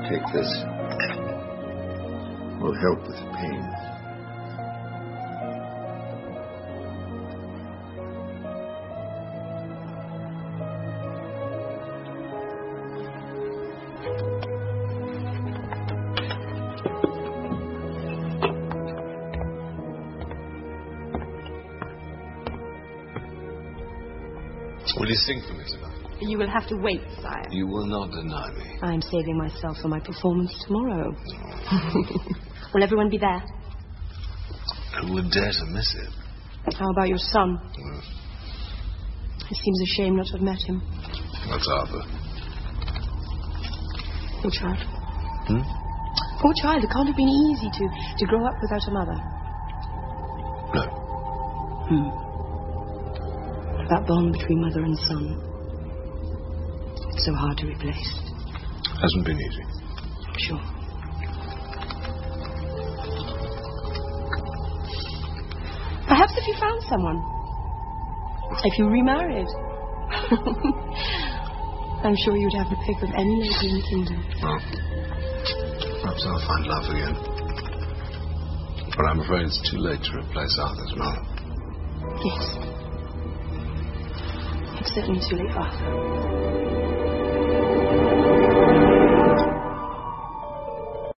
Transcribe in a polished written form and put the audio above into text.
take this. Will help with the pain. Will you sing for me tonight? You will have to wait, sire. You will not deny me. I'm saving myself for my performance tomorrow. Will everyone be there? Who would dare to miss it? How about your son? It seems a shame not to have met him. That's Arthur. Poor child. Poor child. It can't have been easy to grow up without a mother. No. That bond between mother and son. It's so hard to replace. Hasn't been easy. Sure. Perhaps if you found someone. If you remarried. I'm sure you'd have the pick of any lady in the kingdom. Well, perhaps I'll find love again. But I'm afraid it's too late to replace Arthur's mother. Yes. It's certainly too late, Arthur.